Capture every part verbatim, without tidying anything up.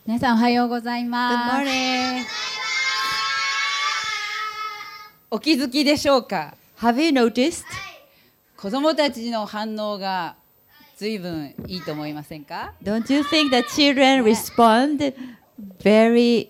皆さんおはようございます。 Good morning. お気づきでしょうか。 Have you noticed? 子供たちの反応がずいぶんいいと思いませんか。 Don't you think that children respond very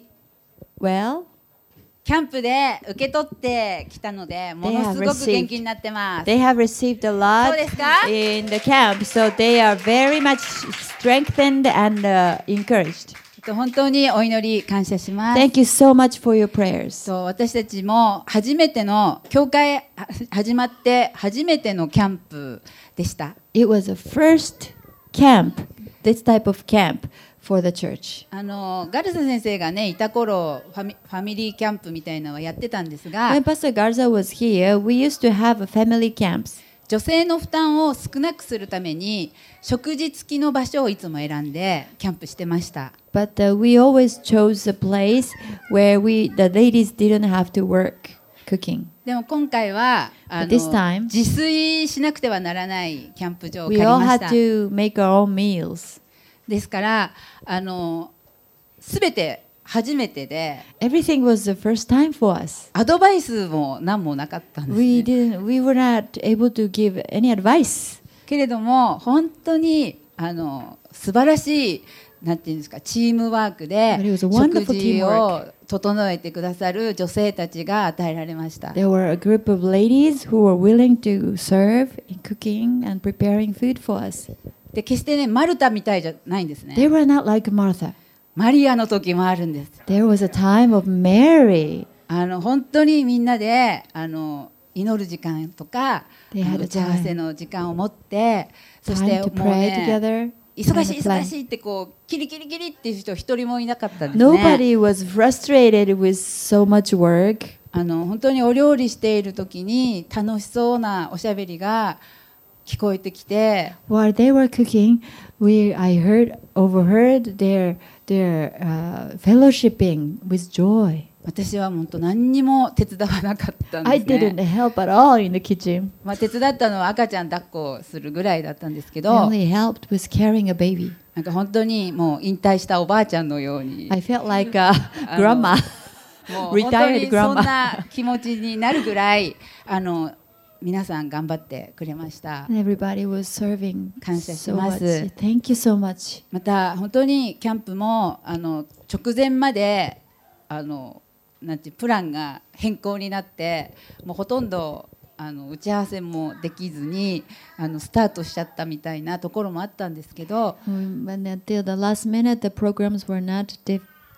well? キャンプで受け取ってきたので、ものすごく元気になってます。 They have received a lot そうですか？ in the camp, so they are very much strengthened and uh, encouraged. 本当にお祈り感謝します。 Thank you so much for your prayers. そう、私たちも初めての教会始まって初めてのキャンプでした。 It was the first camp, this type of camp for the church. あのガルサ先生がねいた頃ファミ、ファミリーキャンプみたいなのはやってたんですが、 When Pastor Garza was here, we used to have family camps. 女性の負担を少なくするために食事付きの場所をいつも選んでキャンプしてました。 But uh, we always chose a place where we, the ladies didn't have to work cooking. でも今回はあの But this time, 自炊しなくてはならないキャンプ場を we 借り all まし had た。 to make our own meals. ですからあの全て初めてで Everything was the first time for us. アドバイスも何もなかったんです、ね。 We didn't, we were not able to give any advice. けれども本当にあの素晴らしいなんていうんですかチームワークで But it was a 食 wonderful 事 teamwork. を整えてくださる女性たちが与えられました。 There were a group of ladies who were willing to serve in cooking and preparing food for us. で決してねマルタみたいじゃないんですね。 They were not like Martha. マリアの時もあるんです。 There was a time of Mary. あの本当にみんなであの祈る時間とか They had a 打ち合わせの時間を持ってそして Time to もう pray ね together. 忙しい Have a plan. 忙しいってこうキリキリキリっていう人一人もいなかったんですね。 Nobody was frustrated with so much work. あの本当にお料理している時に楽しそうなおしゃべりが聞こえてきて While they were cooking, we I heard overheard their their uh, fellowshipping with joy. 私は本当何にも手伝わなかったん I です didn't ね。 help at all in the kitchen. まあ、手伝ったのは赤ちゃん抱っこするぐらいだったんですけ I ど only helped with carrying a baby. なんか本当にもう引退したおばあちゃんのように I felt like a grandma. もう本当 Retired にそん grandma. な気持ちになるぐらいあの皆さん頑張ってくれました。 And everybody was serving 感謝し so ま much. す。 Thank you so much. また本当にキャンプもあの直前まであのなんていうプランが変更になってもうほとんどあの打ち合わせもできずにあのスタートしちゃったみたいなところもあったんですけど Um, But until the last minute, the programs were not de-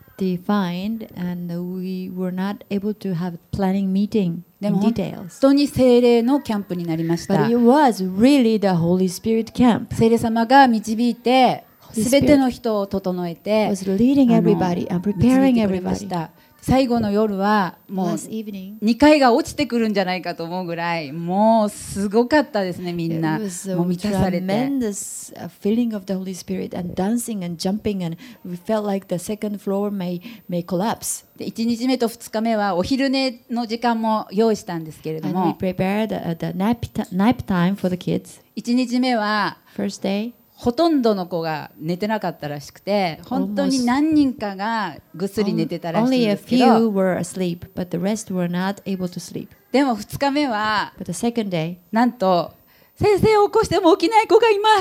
defined, and we were not able to have planning meeting で in も本 details. 当に聖霊のキャンプになりまし But た。 it was really the Holy Spirit camp. 聖霊様が導いて Holy すべての人を整えて Was leading あの everybody and 導い preparing てくれまし everybody. た。最後の夜はもう Last evening, にかいが落ちてくるんじゃないかと思うぐらいもうすごかったですねみ it んな was a もう満たされて tremendous uh, feeling of the Holy Spirit and dancing and jumping, and we felt like the second floor may may collapse. でいちにちめとふつかめはお昼寝の時間も用意したんですけれど And we も prepared uh, the nap, t- nap time for the kids. いちにちめは First day, ほとんどの子が寝てなかったらしくて本当に何人かがぐっすり寝てたらしいん only で a すけど few were asleep, but the rest were not able to sleep. でもふつかめは But the second day, なんと先生を起こしても起きない子がいます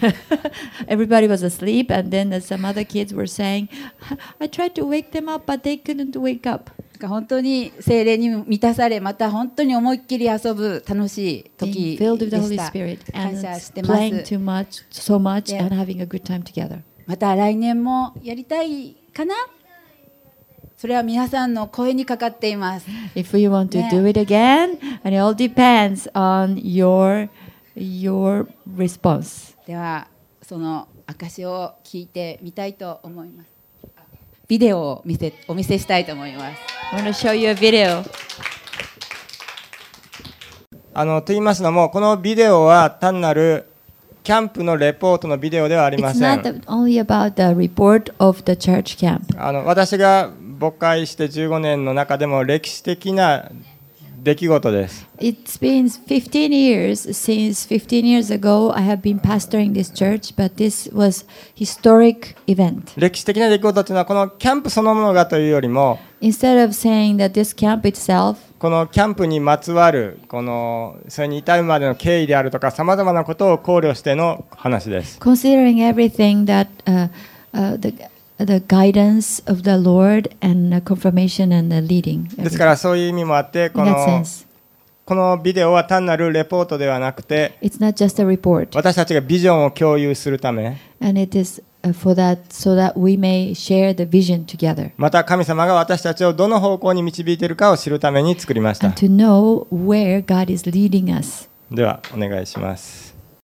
everybody was asleep, and then some other kids were saying, I tried to wake them up, but they couldn't wake up. 本当に聖霊に満たされまた本当に思いっきり遊ぶ楽しい Being 時 filled で with the し Holy た Spirit 感 and 謝してます playing too much, so much, Yeah. and having a good time together. また来年もやりたいかなそれは皆さんの声にかかっています If we want to Yeah. do it again, and it all depends on your your response. ではその証を聞いてみたいと思いますビデオを見せお見せしたいと思います I want to show you a video. あのと言いますのもこのビデオは単なるキャンプのレポートのビデオではあり It's ませ not ん。 the- only about the report of the church camp. あの私が牧会してじゅうごねんの中でも歴史的な出来事です。 It's been fifteen years since fifteen years ago I have been pastoring this church, but this was historic event. 歴史的な出来事というのはこのキャンプそのものがというよりも、 Instead of saying that this camp itself, このキャンプにまつわるこのそれに至るまでの経緯であるとかさまざまなことを考慮しての話です。 considering everything that uh, uh, the the guidance of the Lord and the confirmation and the leading. ですからそういう意味もあってこ In that の sense, このビデオは単なるレポートではなくて it's not just a report, 私たちがビジョンを共有するため and it is uh, for that so that we may share the vision together また神様が私たちをどの方向に導いているかを知るために作りました。 and to know where God is leading us. ではお願いします。